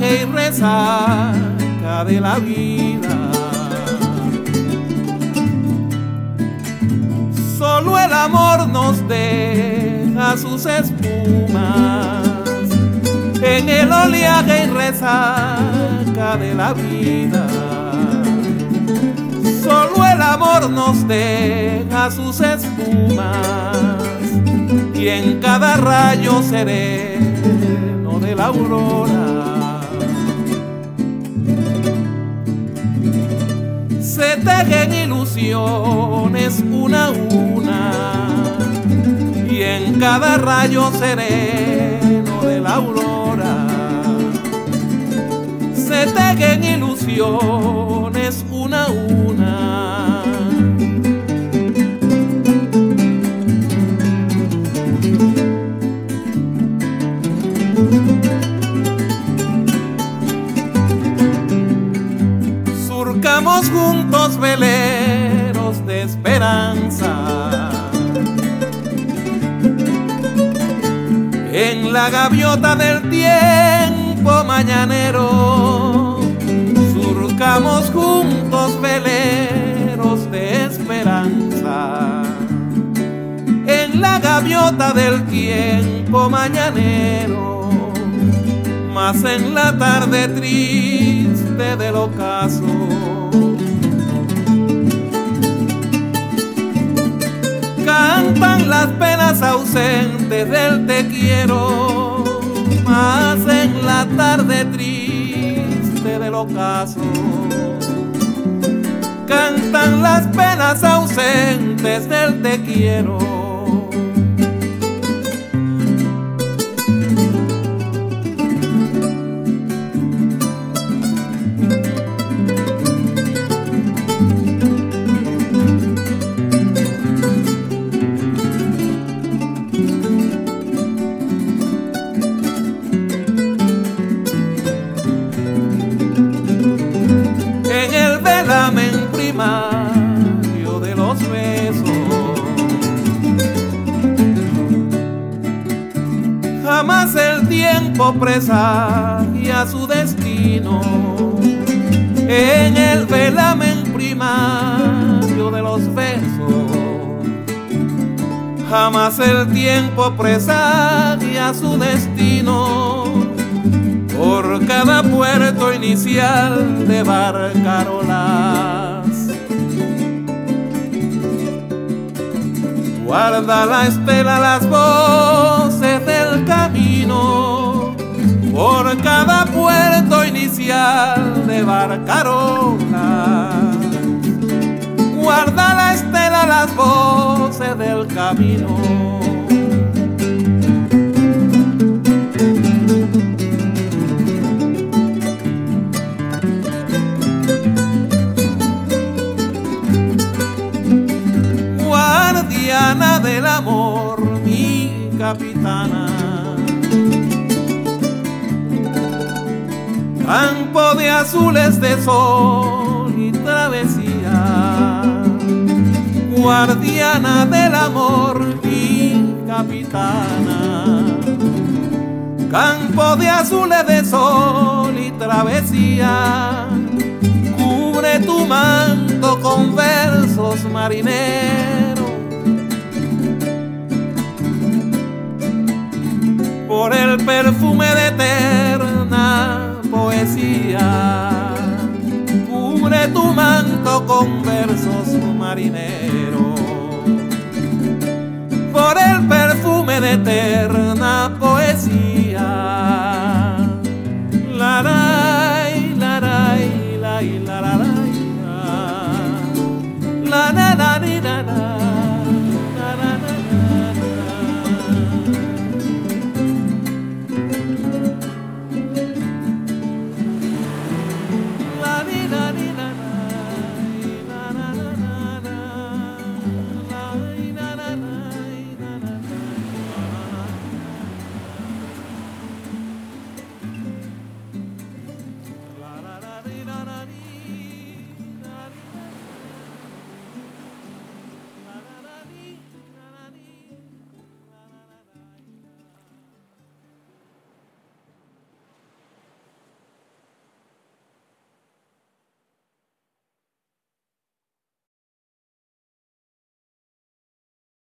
oleaje y resaca de la vida. Solo el amor nos deja sus espumas en el oleaje y resaca de la vida. Solo el amor nos deja sus espumas y en cada rayo sereno de la aurora se tejen ilusiones una a una y en cada rayo sereno de la aurora se tejen ilusiones una a una. Surcamos juntos veleros de esperanza en la gaviota del tiempo mañanero. Surcamos juntos veleros de esperanza en la gaviota del tiempo mañanero. Mas en la tarde triste del ocaso cantan las penas ausentes del te quiero. Mas en la tarde triste del ocaso cantan las penas ausentes del te quiero. En primario de los besos, jamás el tiempo presagia su destino. En el velamen primario de los besos, jamás el tiempo presagia su destino. Por cada puerto inicial de barcarolas guarda la estela las voces del camino. Por cada puerto inicial de barcarolas guarda la estela las voces del camino. Guardiana del amor, mi capitana, campo de azules de sol y travesía. Guardiana del amor, mi capitana, campo de azules de sol y travesía. Cubre tu manto con versos marineros por el perfume de eterna poesía. Cubre tu manto con versos marineros por el perfume de eterna poesía.